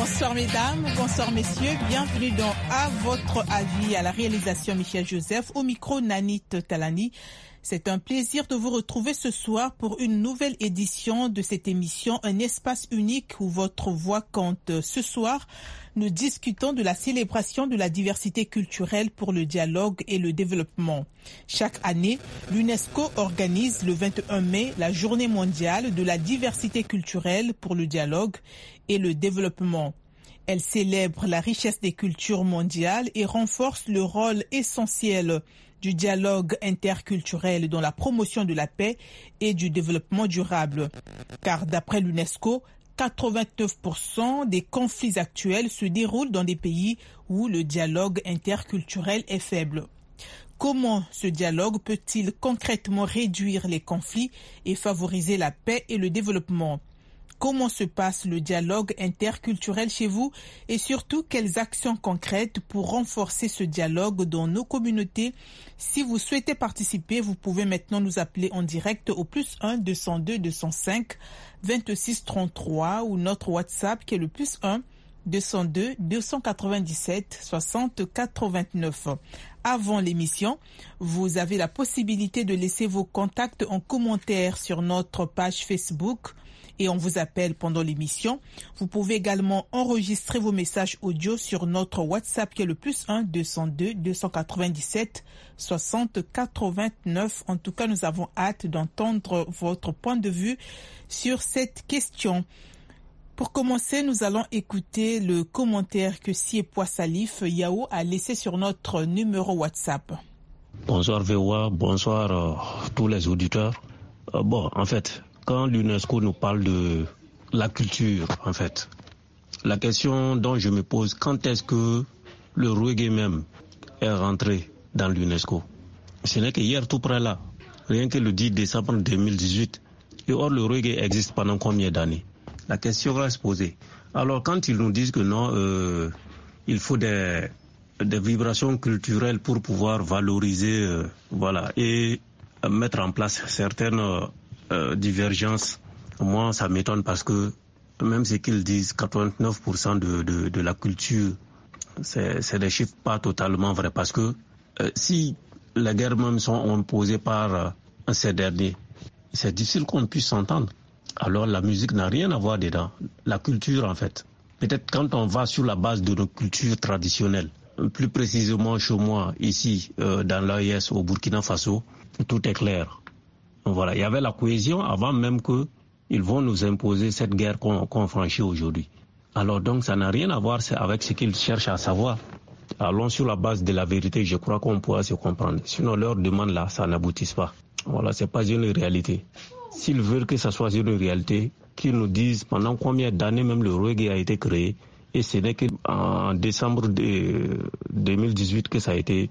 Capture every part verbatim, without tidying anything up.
Bonsoir mesdames, bonsoir messieurs, bienvenue dans À votre avis, à la réalisation Michel Joseph, au micro Nanit Talani. C'est un plaisir de vous retrouver ce soir pour une nouvelle édition de cette émission, un espace unique où votre voix compte. Ce soir, nous discutons de la célébration de la diversité culturelle pour le dialogue et le développement. Chaque année, l'UNESCO organise le vingt et un mai la Journée mondiale de la diversité culturelle pour le dialogue et le développement. Elle célèbre la richesse des cultures mondiales et renforce le rôle essentiel du dialogue interculturel dans la promotion de la paix et du développement durable. Car d'après l'UNESCO, quatre-vingt-neuf pour cent des conflits actuels se déroulent dans des pays où le dialogue interculturel est faible. Comment ce dialogue peut-il concrètement réduire les conflits et favoriser la paix et le développement ? Comment se passe le dialogue interculturel chez vous et surtout quelles actions concrètes pour renforcer ce dialogue dans nos communautés? Si vous souhaitez participer, vous pouvez maintenant nous appeler en direct au plus un deux cent deux deux cent cinq vingt-six trente-trois ou notre WhatsApp qui est le plus un deux cent deux deux cent quatre-vingt-dix-sept soixante quatre-vingt-neuf. Avant l'émission, vous avez la possibilité de laisser vos contacts en commentaire sur notre page Facebook et on vous appelle pendant l'émission. Vous pouvez également enregistrer vos messages audio sur notre WhatsApp qui est le plus un deux cent deux deux cent quatre-vingt-dix-sept soixante quatre-vingt-neuf. En tout cas, nous avons hâte d'entendre votre point de vue sur cette question. Pour commencer, nous allons écouter le commentaire que Siepois Salif Yao a laissé sur notre numéro WhatsApp. Bonsoir V O A, bonsoir euh, tous les auditeurs. Euh, bon, en fait, quand l'UNESCO nous parle de la culture, en fait, la question dont je me pose, quand est-ce que le reggae même est rentré dans l'UNESCO? Ce n'est que hier tout près là, rien que le dix décembre deux mille dix-huit. Et or, le reggae existe pendant combien d'années? La question va se poser. Alors, quand ils nous disent que non, euh, il faut des, des vibrations culturelles pour pouvoir valoriser, euh, voilà, et euh, mettre en place certaines euh, euh, divergences, moi, ça m'étonne parce que même ce qu'ils disent, quatre-vingt-neuf pour cent de, de, de la culture, c'est, c'est des chiffres pas totalement vrais parce que euh, si les guerres même sont imposées par euh, ces derniers, c'est difficile qu'on puisse s'entendre. Alors la musique n'a rien à voir dedans. La culture en fait. Peut-être quand on va sur la base de nos cultures traditionnelles, plus précisément chez moi, ici, euh, dans l'A E S au Burkina Faso, tout est clair. Voilà, il y avait la cohésion avant même qu'ils vont nous imposer cette guerre qu'on, qu'on franchit aujourd'hui. Alors donc ça n'a rien à voir avec ce qu'ils cherchent à savoir. Allons sur la base de la vérité, je crois qu'on pourra se comprendre. Sinon leur demande là, ça n'aboutisse pas. Voilà, c'est pas une réalité. S'ils veulent que ça soit une réalité, qu'ils nous disent pendant combien d'années même le reggae a été créé. Et ce n'est qu'en décembre de deux mille dix-huit que ça a été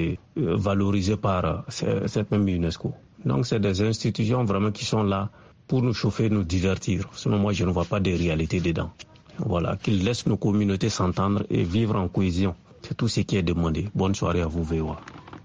valorisé par cette même UNESCO. Donc c'est des institutions vraiment qui sont là pour nous chauffer, nous divertir. Sinon moi je ne vois pas de réalité dedans. Voilà, qu'ils laissent nos communautés s'entendre et vivre en cohésion. C'est tout ce qui est demandé. Bonne soirée à vous V O A.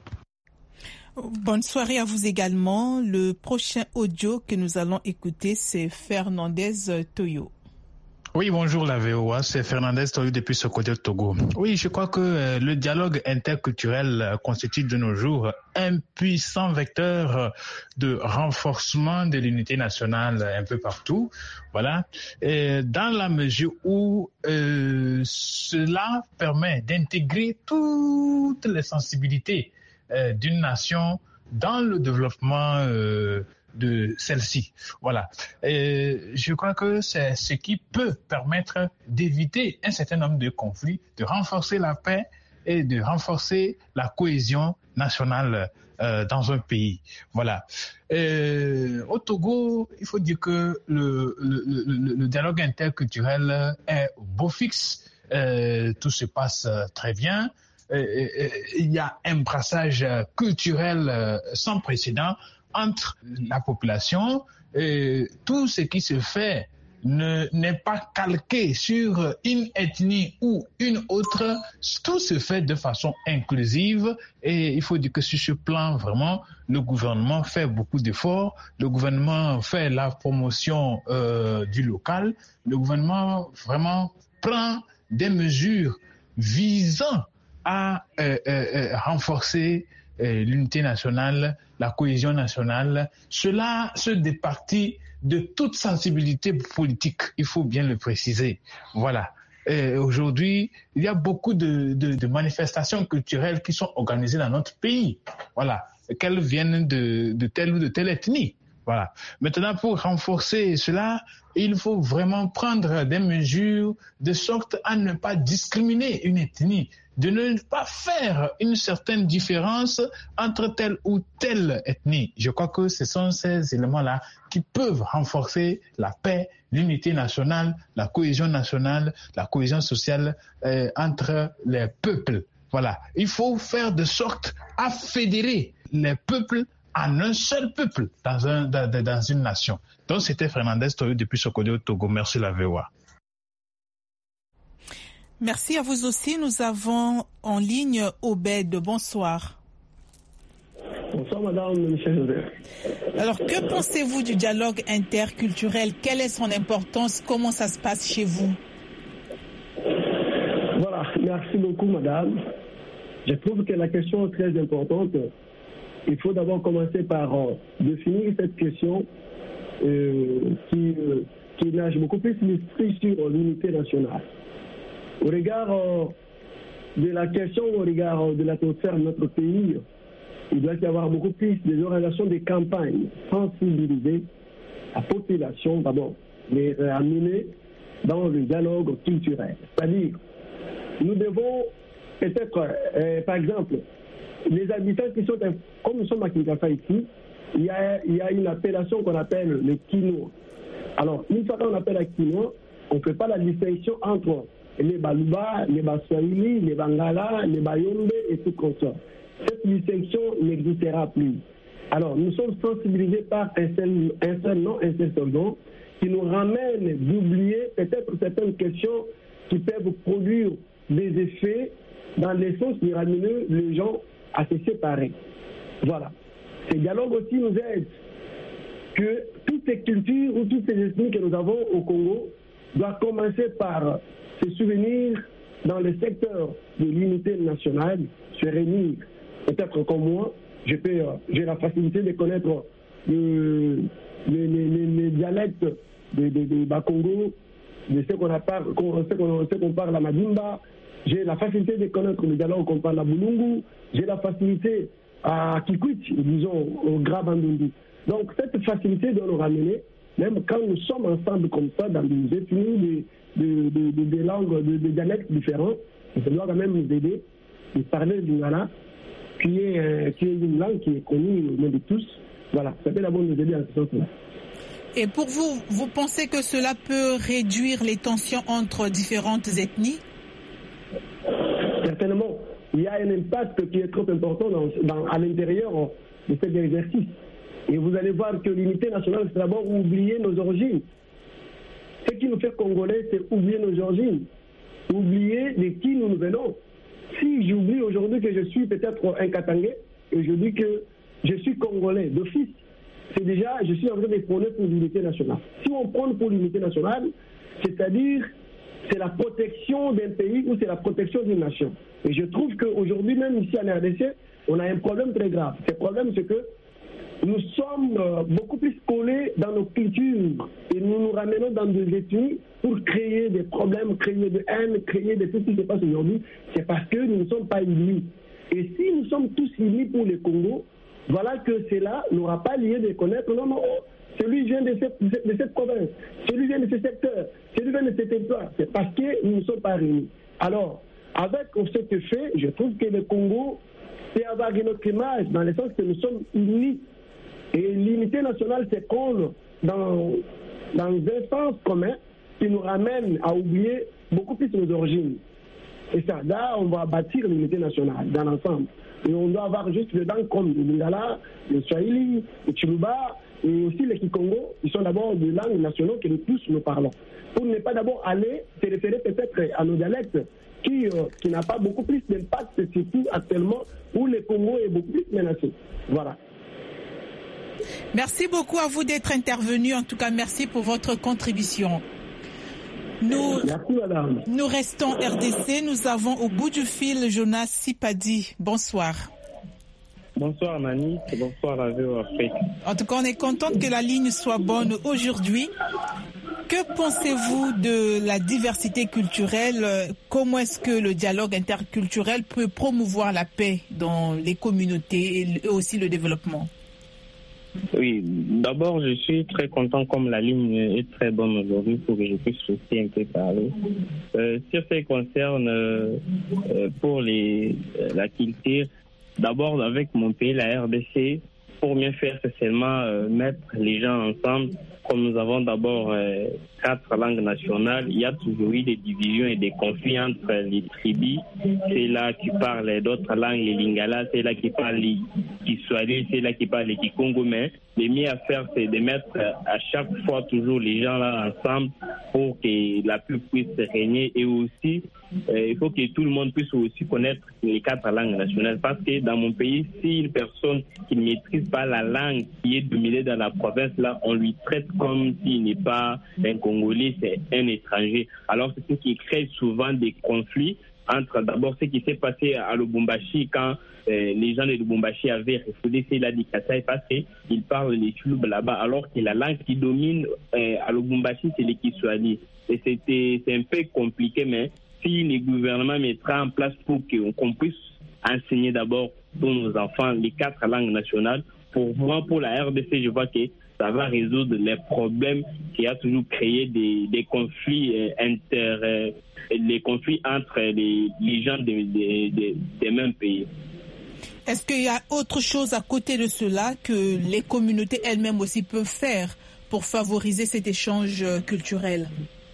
Bonne soirée à vous également. Le prochain audio que nous allons écouter, c'est Fernandez Toyo. Oui, bonjour la V O A, c'est Fernandez Toyo depuis ce côté de Togo. Oui, je crois que euh, le dialogue interculturel euh, constitue de nos jours un puissant vecteur de renforcement de l'unité nationale un peu partout. Voilà, et dans la mesure où euh, cela permet d'intégrer toutes les sensibilités euh, d'une nation dans le développement euh, de celle-ci. Voilà. Et je crois que c'est ce qui peut permettre d'éviter un certain nombre de conflits, de renforcer la paix et de renforcer la cohésion nationale euh, dans un pays. Voilà. Et au Togo, il faut dire que le, le, le, le dialogue interculturel est beau fixe. Euh, tout se passe très bien. Il y a un brassage culturel sans précédent entre la population. Et tout ce qui se fait ne, n'est pas calqué sur une ethnie ou une autre. Tout se fait de façon inclusive et il faut dire que sur ce plan, vraiment, le gouvernement fait beaucoup d'efforts. Le gouvernement fait la promotion euh, du local. Le gouvernement vraiment prend des mesures visant à euh, euh, renforcer euh, l'unité nationale, la cohésion nationale. Cela se départit de toute sensibilité politique, il faut bien le préciser. Voilà. Et aujourd'hui, il y a beaucoup de, de, de manifestations culturelles qui sont organisées dans notre pays. Voilà. Qu'elles viennent de, de telle ou de telle ethnie. Voilà. Maintenant, pour renforcer cela, il faut vraiment prendre des mesures de sorte à ne pas discriminer une ethnie, de ne pas faire une certaine différence entre telle ou telle ethnie. Je crois que ce sont ces éléments-là qui peuvent renforcer la paix, l'unité nationale, la cohésion nationale, la cohésion sociale euh, entre les peuples. Voilà. Il faut faire de sorte à fédérer les peuples en un seul peuple dans, un, dans, dans une nation. Donc c'était Fernandez Toyo depuis Sokodé au Togo. Merci la V O A. Merci à vous aussi. Nous avons en ligne Obed. Bonsoir. Bonsoir Madame Michel Joseph. Alors que pensez-vous du dialogue interculturel? Quelle est son importance? Comment ça se passe chez vous? Voilà, merci beaucoup Madame. Je trouve que la question est très importante. Il faut d'abord commencer par euh, définir cette question euh, qui, euh, qui nage beaucoup plus l'esprit sur l'unité nationale. Au regard euh, de la question, au regard euh, de l'atmosphère de notre pays, il doit y avoir beaucoup plus de relations de campagne, sensibiliser la population, d'abord, les ramener dans le dialogue culturel. C'est-à-dire, nous devons peut-être, euh, par exemple, les habitants qui sont, comme nous sommes à Kinshasa ici, il y a, il y a une appellation qu'on appelle le Kinois. Alors, une fois qu'on appelle la Kinois, on ne fait pas la distinction entre les Baluba, les Baswahili, les Bangala, les Bayombe et tout comme ça. Cette distinction n'existera plus. Alors, nous sommes sensibilisés par un seul, un seul nom, un seul slogan, qui nous ramène d'oublier peut-être certaines questions qui peuvent produire des effets dans le sens de ramener les gens à se séparer. Voilà. Ces dialogues aussi nous aident que toutes ces cultures ou toutes ces ethnies que nous avons au Congo doivent commencer par se souvenir dans le secteur de l'unité nationale, se réunir. Peut-être comme moi, je peux, j'ai la facilité de connaître le, les, les, les, les dialectes de, de, de Bakongo, de ce qu'on appelle, qu'on, ce qu'on, ce qu'on parle à Madimba. J'ai la facilité de connaître le dialogue qu'on parle à Bulungu. J'ai la facilité à Kikwit, disons, au Grabandundu. Donc, cette facilité doit nous ramener, même quand nous sommes ensemble comme ça, dans des ethnies, des de, de, de, de langues, de, de dialectes différents, ça doit quand même nous aider de parler du Lingala, qui est, euh, qui est une langue qui est connue au nom de tous. Voilà, ça peut d'abord nous aider en ce sens-là. Et pour vous, vous pensez que cela peut réduire les tensions entre différentes ethnies? Certainement. Il y a un impact qui est trop important dans, dans, à l'intérieur de cet exercice. Et vous allez voir que l'unité nationale, c'est d'abord oublier nos origines. Ce qui nous fait Congolais, c'est oublier nos origines. Oublier de qui nous venons. Si j'oublie aujourd'hui que je suis peut-être un Katangais, et je dis que je suis Congolais d'office, c'est déjà, je suis en train de prôner pour l'unité nationale. Si on prône pour l'unité nationale, c'est-à-dire, c'est la protection d'un pays ou c'est la protection d'une nation. Et je trouve qu'aujourd'hui, même ici en R D C, on a un problème très grave. Ce problème, c'est que nous sommes beaucoup plus collés dans nos cultures et nous nous ramenons dans des ethnies pour créer des problèmes, créer de haine, créer de tout ce qui se passe aujourd'hui. C'est parce que nous ne sommes pas unis. Et si nous sommes tous unis pour le Congo, voilà que cela n'aura pas lieu de connaître, non, non, celui vient de cette, de cette province, celui vient de ce secteur, celui vient de cet territoire. C'est parce que nous ne sommes pas réunis. Alors, avec ce fait, je trouve que le Congo peut avoir une autre image, dans le sens que nous sommes unis. Et l'unité nationale s'écroule dans, dans un sens commun qui nous ramène à oublier beaucoup plus nos origines. Et ça, là, on va bâtir l'unité nationale dans l'ensemble. Et on doit avoir juste dedans comme le Lingala, le Swahili, le Chiluba, et aussi les Kikongo, qui sont d'abord des langues nationales que nous tous nous parlons. Pour ne pas d'abord aller se référer peut-être à nos dialectes, qui, euh, qui n'a pas beaucoup plus d'impact, surtout actuellement, où le Congo est beaucoup plus menacé. Voilà. Merci beaucoup à vous d'être intervenu. En tout cas, merci pour votre contribution. Nous, Merci, madame. nous restons R D C. Nous avons au bout du fil Jonas Sipadi. Bonsoir. Bonsoir Nani, et bonsoir la V O Afrique. En tout cas, on est contente que la ligne soit bonne aujourd'hui. Que pensez-vous de la diversité culturelle? Comment est-ce que le dialogue interculturel peut promouvoir la paix dans les communautés et aussi le développement? Oui, d'abord je suis très content comme la ligne est très bonne aujourd'hui pour que je puisse aussi un peu parler. Euh, sur ce qui concerne euh, pour les, la culture, d'abord avec mon pays, la R D C, pour mieux faire, c'est seulement euh, mettre les gens ensemble. Comme nous avons d'abord euh, quatre langues nationales, il y a toujours eu des divisions et des conflits entre les tribus. C'est là qui parlent d'autres langues, les Lingala, c'est là qui parlent les Kiswahili, c'est là qui parlent les Kikongo. Mais le mieux à faire, c'est de mettre à chaque fois toujours les gens là ensemble pour que la paix puisse régner. Et aussi, euh, il faut que tout le monde puisse aussi connaître les quatre langues nationales. Parce que dans mon pays, si une personne qui ne maîtrise pas la langue qui est dominée dans la province, là, on lui traite comme s'il n'est pas un Congolais, c'est un étranger. Alors c'est ce qui crée souvent des conflits entre d'abord ce qui s'est passé à Lubumbashi quand euh, les gens de Lubumbashi avaient refusé c'est là du Kassai parce qu'ils parlent les Chulubes là-bas, alors que la langue qui domine euh, à Lubumbashi c'est le Kiswahili. Et c'était c'est un peu compliqué, mais si le gouvernement mettra en place pour qu'on puisse enseigner d'abord pour nos enfants les quatre langues nationales, pour moi, pour la R D C, je vois que ça va résoudre les problèmes qui a toujours créé des, des conflits euh, inter, euh, les conflits entre les, les gens des de, de, de mêmes pays. Est-ce qu'il y a autre chose à côté de cela que les communautés elles-mêmes aussi peuvent faire pour favoriser cet échange culturel?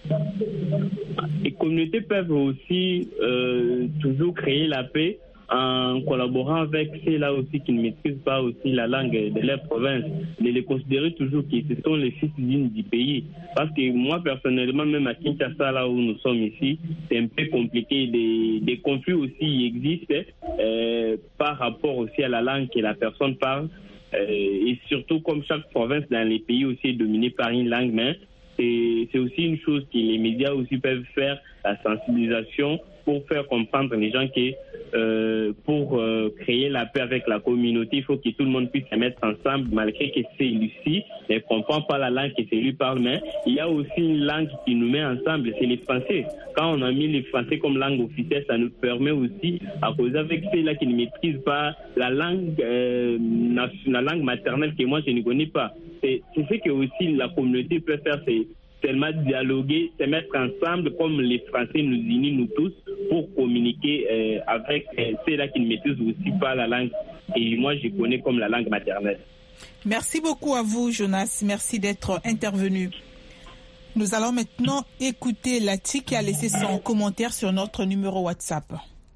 Les communautés peuvent aussi euh, toujours créer la paix en collaborant avec ceux-là aussi qui ne maîtrisent pas aussi la langue de leur province, de les considérer toujours que ce sont les fils dignes du pays. Parce que moi, personnellement, même à Kinshasa, là où nous sommes ici, c'est un peu compliqué. Des, des conflits aussi existent euh, par rapport aussi à la langue que la personne parle. Euh, et surtout, comme chaque province dans les pays aussi est dominée par une langue, mais c'est, c'est aussi une chose que les médias aussi peuvent faire, la sensibilisation, pour faire comprendre les gens que euh, pour euh, créer la paix avec la communauté, il faut que tout le monde puisse se mettre ensemble, malgré que c'est Lucie ne comprend pas la langue que c'est lui parle, mais il y a aussi une langue qui nous met ensemble, c'est les Français. Quand on a mis les Français comme langue officielle, ça nous permet aussi, à cause avec ceux-là qui ne maîtrisent pas la langue, euh, la langue maternelle que moi je ne connais pas. C'est, c'est ce que aussi la communauté peut faire, c'est tellement dialoguer, se mettre ensemble comme les Français nous unissent nous tous pour communiquer euh, avec euh, ceux-là qui ne maîtrisent aussi pas la langue et moi je connais comme la langue maternelle. Merci beaucoup à vous Jonas, merci d'être intervenu. Nous allons maintenant écouter Lati qui a laissé son commentaire sur notre numéro WhatsApp.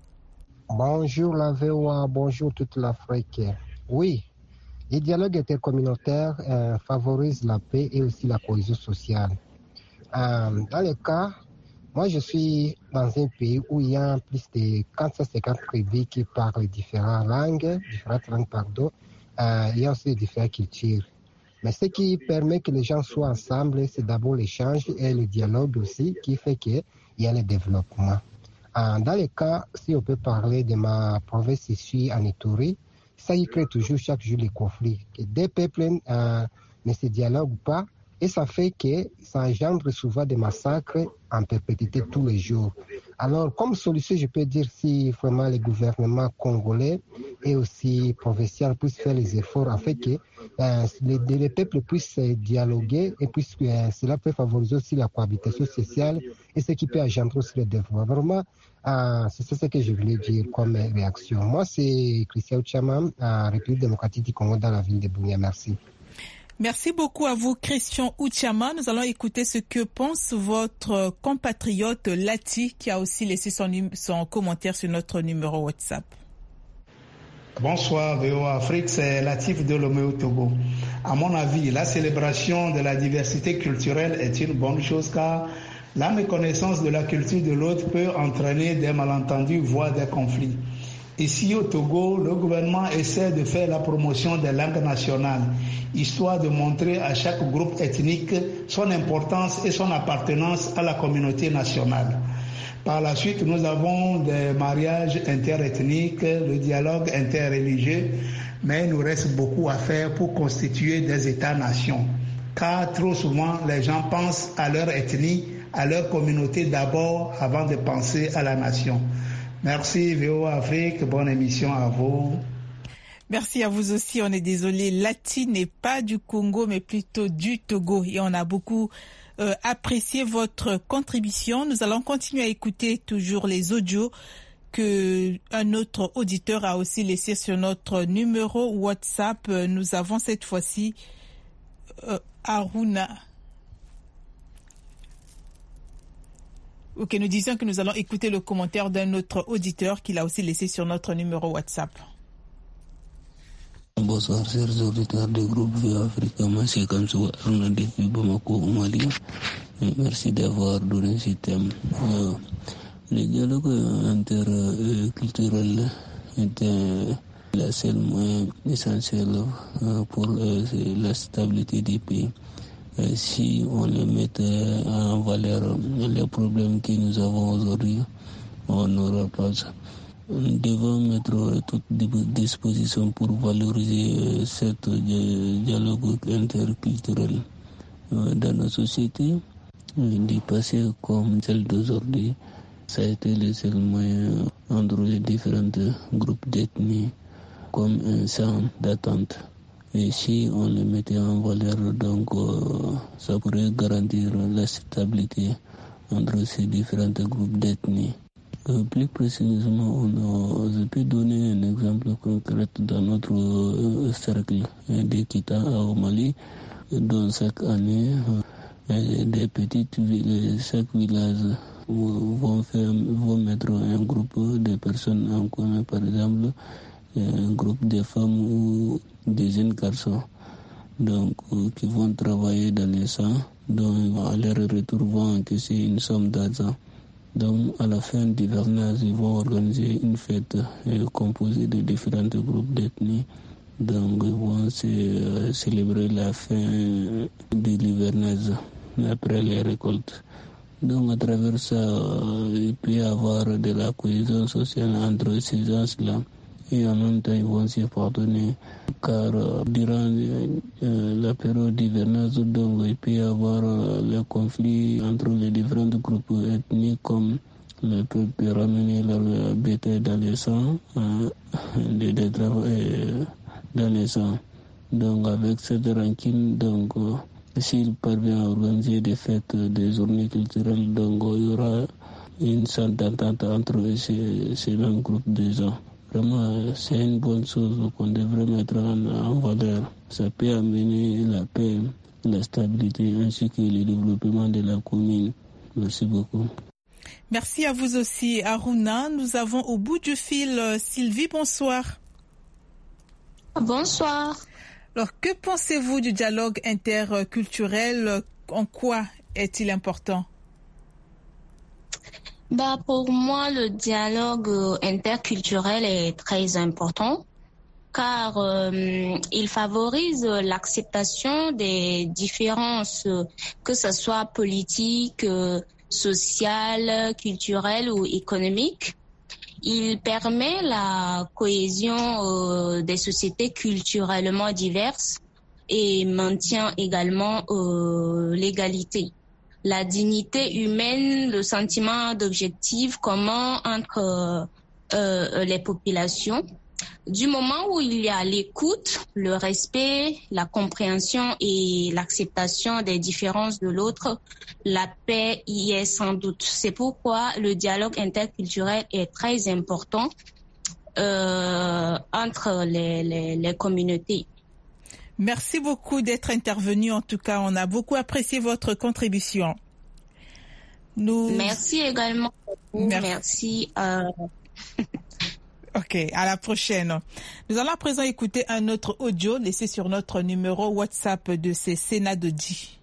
Bonjour la V O A, bonjour toute l'Afrique. Oui, les dialogues intercommunautaires euh, favorisent la paix et aussi la cohésion sociale. Euh, dans le cas, moi je suis dans un pays où il y a plus de quatre cent cinquante tribus qui parlent différentes langues, différentes langues pardon, euh, il y a aussi différentes cultures. Mais ce qui permet que les gens soient ensemble, c'est d'abord l'échange et le dialogue aussi qui fait qu'il y a le développement. Euh, dans le cas, si on peut parler de ma province ici en Ituri, ça y crée toujours chaque jour les conflits. Que des peuples euh, ne se dialoguent pas et ça fait que ça engendre souvent des massacres en perpétuité tous les jours. Alors, comme solution, je peux dire si vraiment les gouvernements congolais et aussi provinciaux puissent faire les efforts afin que euh, les, les peuples puissent dialoguer et puisque euh, cela peut favoriser aussi la cohabitation sociale et ce qui peut engendrer aussi le développement. Vraiment, euh, c'est ce que je voulais dire comme réaction. Moi, c'est Christian Uchama, à République démocratique du Congo dans la ville de Bunia. Merci. Merci beaucoup à vous, Christian Uchama. Nous allons écouter ce que pense votre compatriote Lati, qui a aussi laissé son, son commentaire sur notre numéro WhatsApp. Bonsoir, V O A Afrique, c'est Latif de Lomé au Togo. À mon avis, la célébration de la diversité culturelle est une bonne chose car la méconnaissance de la culture de l'autre peut entraîner des malentendus, voire des conflits. Ici au Togo, le gouvernement essaie de faire la promotion des langues nationales, histoire de montrer à chaque groupe ethnique son importance et son appartenance à la communauté nationale. Par la suite, nous avons des mariages interethniques, le dialogue interreligieux, mais il nous reste beaucoup à faire pour constituer des États-nations. Car trop souvent, les gens pensent à leur ethnie, à leur communauté d'abord, avant de penser à la nation. Merci V O A Afrique, bonne émission à vous. Merci à vous aussi. On est désolé, Lati n'est pas du Congo, mais plutôt du Togo. Et on a beaucoup euh, apprécié votre contribution. Nous allons continuer à écouter toujours les audios que un autre auditeur a aussi laissé sur notre numéro WhatsApp. Nous avons cette fois-ci euh, Aruna. Ok, nous disions que nous allons écouter le commentaire d'un autre auditeur qu'il a aussi laissé sur notre numéro WhatsApp. Bonsoir, chers auditeurs du groupe V O A Afrique. Moi, c'est comme ça, Aruna depuis Bamako, au Mali. Merci d'avoir donné ce thème. Euh, le dialogue interculturel est la seule moyen essentielle pour la stabilité du pays. Si on le mettait en valeur les problèmes que nous avons aujourd'hui, on n'aura pas ça. Nous devons mettre toutes les dispositions pour valoriser ce dialogue interculturel dans nos sociétés, du passé comme celle d'aujourd'hui. Ça a été le seul moyen entre les différents groupes d'ethnie comme un centre d'attente. Et si on le mettait en valeur, donc euh, ça pourrait garantir la stabilité entre ces différents groupes d'ethnie. Euh, plus précisément, on a, je peux donner un exemple concret dans notre euh, cercle d'Ekita au Mali, dont chaque année, euh, des petites villes, chaque village vont, faire, vont mettre un groupe de personnes en commun, par exemple, un groupe de femmes ou des jeunes garçons donc, euh, qui vont travailler dans les champs, donc à leur retour vont encaisser une somme d'argent. Donc à la fin du hivernage, ils vont organiser une fête euh, composée de différents groupes d'ethnie. Donc ils vont se, euh, célébrer la fin de l'hivernage après les récoltes. Donc à travers ça, euh, il peut y avoir de la cohésion sociale entre ces gens-là. Et en même temps, ils vont se pardonner, car euh, durant euh, la période d'hivernage, donc, il peut y avoir euh, le conflit entre les différents groupes ethniques, comme le peuple ramener leur bétail dans les champs, euh, de, de travail dans les champs. Donc avec cette rancune, donc, euh, s'il parvient à organiser des fêtes, des journées culturelles, donc il y aura une sorte d'entente entre ces, ces mêmes groupes de gens. Vraiment, c'est une bonne chose qu'on devrait mettre en, en valeur. Ça peut amener la paix, la stabilité ainsi que le développement de la commune. Merci beaucoup. Merci à vous aussi, Aruna. Nous avons au bout du fil Sylvie, bonsoir. Bonsoir. Alors, que pensez-vous du dialogue interculturel? En quoi est-il important? Bah, pour moi, le dialogue interculturel est très important car euh, il favorise l'acceptation des différences, que ce soit politiques, euh, sociales, culturelles ou économiques. Il permet la cohésion euh, des sociétés culturellement diverses et maintient également euh, l'égalité. La dignité humaine, le sentiment d'objectif commun entre euh, les populations. Du moment où il y a l'écoute, le respect, la compréhension et l'acceptation des différences de l'autre, la paix y est sans doute. C'est pourquoi le dialogue interculturel est très important euh, entre les, les, les communautés. Merci beaucoup d'être intervenu. En tout cas, on a beaucoup apprécié votre contribution. Nous... Merci également. Merci. Merci euh... Ok, à la prochaine. Nous allons à présent écouter un autre audio laissé sur notre numéro WhatsApp de ces Sénat de Di.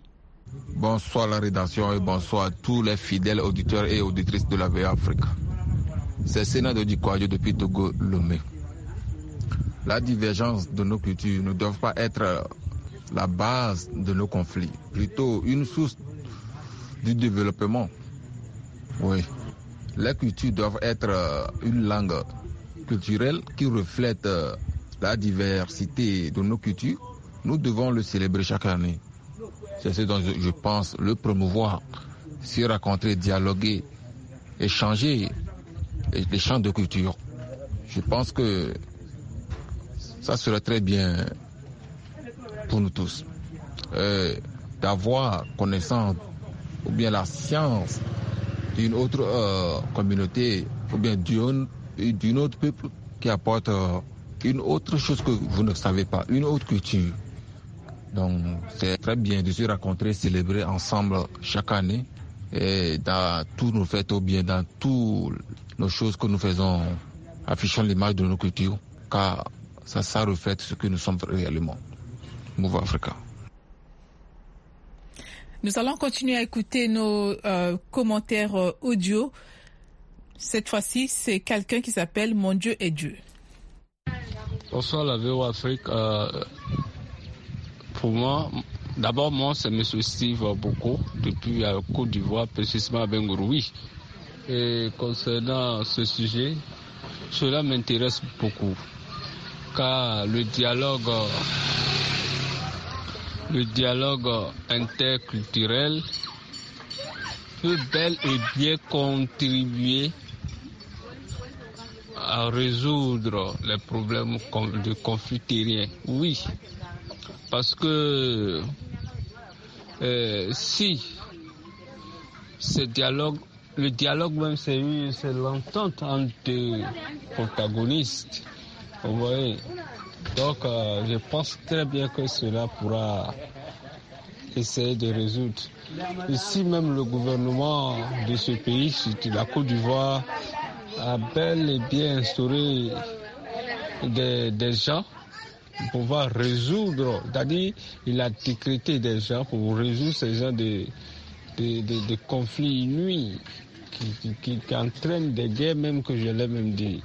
Bonsoir la rédaction et bonsoir à tous les fidèles auditeurs et auditrices de la V O A Afrique. C'est Sénado Dikwadio depuis Togo Lomé. La divergence de nos cultures ne doit pas être la base de nos conflits, plutôt une source du développement. Oui, les cultures doivent être une langue culturelle qui reflète la diversité de nos cultures. Nous devons le célébrer chaque année. C'est ce dont je pense, le promouvoir, se rencontrer, dialoguer, échanger les champs de culture. Je pense que ça serait très bien pour nous tous euh, d'avoir connaissance ou bien la science d'une autre euh, communauté ou bien d'une, d'une autre peuple qui apporte euh, une autre chose que vous ne savez pas, une autre culture. Donc c'est très bien de se rencontrer, célébrer ensemble chaque année et dans tous nos fêtes ou bien dans toutes nos choses que nous faisons, affichant l'image de nos cultures, car ça, ça reflète ce que nous sommes réellement. Mouvement Africain. Nous allons continuer à écouter nos euh, commentaires euh, audio. Cette fois-ci, c'est quelqu'un qui s'appelle Mon Dieu est Dieu. Bonsoir la V O Afrique. Euh, pour moi, d'abord, moi, c'est M. Steve Boko, depuis la euh, Côte d'Ivoire, précisément à Benguroui. Et concernant ce sujet, cela m'intéresse beaucoup, car le dialogue, le dialogue interculturel peut bel et bien contribuer à résoudre les problèmes de conflit terrien. Oui, parce que euh, si ce dialogue, le dialogue même, c'est, c'est l'entente entre protagonistes, vous voyez. Donc, euh, je pense très bien que cela pourra essayer de résoudre. Ici même, le gouvernement de ce pays, la Côte d'Ivoire, a bel et bien instauré des, des gens pour pouvoir résoudre, c'est-à-dire il a décrété des gens pour résoudre ces gens de, de, de, de conflits inouïs qui, qui, qui entraînent des guerres même que je l'ai même dit.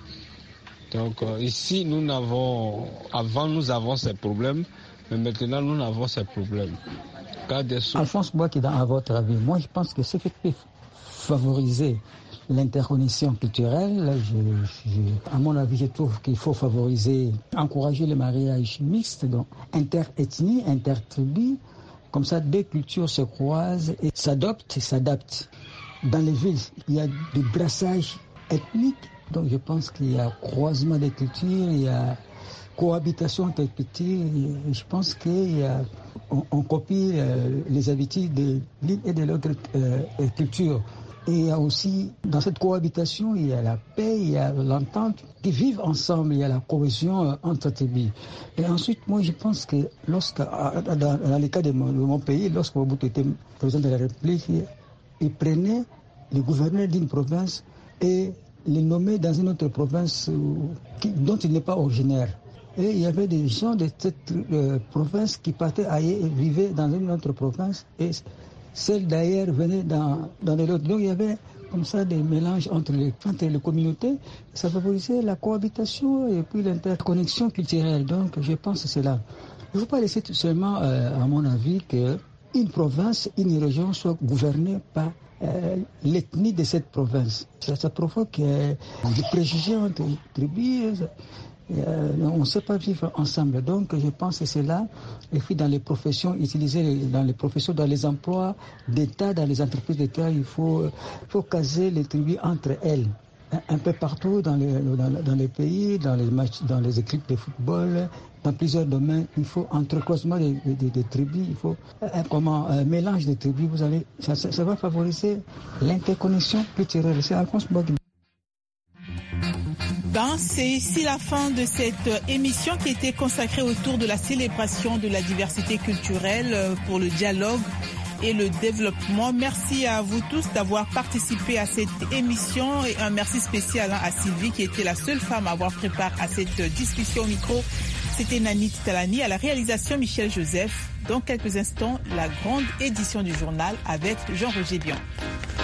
Donc euh, ici, nous n'avons, avant nous avons ces problèmes, mais maintenant nous n'avons ces problèmes. Sous... Alphonse Bouakida, à votre avis, moi je pense que ce qui peut favoriser l'interconnexion culturelle, je, je, à mon avis, je trouve qu'il faut favoriser, encourager le mariage mixte, donc interethnie, intertribu, comme ça deux cultures se croisent et s'adoptent et s'adaptent. Dans les villes, il y a du brassage ethnique. Donc je pense qu'il y a croisement des cultures, il y a cohabitation entre cultures. Je pense qu'il y a, on, on copie euh, les habitudes de l'une et de l'autre euh, culture. Et il y a aussi, dans cette cohabitation, il y a la paix, il y a l'entente, qui vivent ensemble, il y a la cohésion euh, entre tribus. Et ensuite, moi je pense que lorsque, dans, dans le cas de mon, de mon pays, lorsque Mobutu était président de la République, il, il prenait le gouverneur d'une province et les nommer dans une autre province qui, dont il n'est pas originaire. Et il y avait des gens de cette euh, province qui partaient ailleurs et vivaient dans une autre province et celles d'ailleurs venaient dans, dans les autres. Donc il y avait comme ça des mélanges entre les, entre les communautés. Ça favorisait la cohabitation et puis l'interconnexion culturelle. Donc je pense que c'est là. Il ne faut pas laisser tout seulement, euh, à mon avis, qu'une province, une région soit gouvernée par Euh, l'ethnie de cette province. Ça, ça provoque euh, des préjugés entre les tribus. Euh, on ne sait pas vivre ensemble. Donc je pense que c'est là. Et puis dans les professions, utiliser dans les professions, dans les emplois d'État, dans les entreprises d'État, il faut, faut caser les tribus entre elles. Un, un peu partout dans les, dans, dans les pays, dans les matchs, dans les équipes de football, dans plusieurs domaines, il faut entrecroisement des, des, des tribus, il faut un, comment, un mélange de tribus. Vous allez, ça, ça, ça va favoriser l'interconnexion culturelle. C'est Alphonse Bouakida. Ben, c'est ici la fin de cette émission qui était consacrée autour de la célébration de la diversité culturelle pour le dialogue et le développement. Merci à vous tous d'avoir participé à cette émission et un merci spécial hein, à Sylvie qui était la seule femme à avoir préparé à cette discussion au micro. C'était Nanit Talani, à la réalisation Michel Joseph. Dans quelques instants, la grande édition du journal avec Jean-Roger Bion.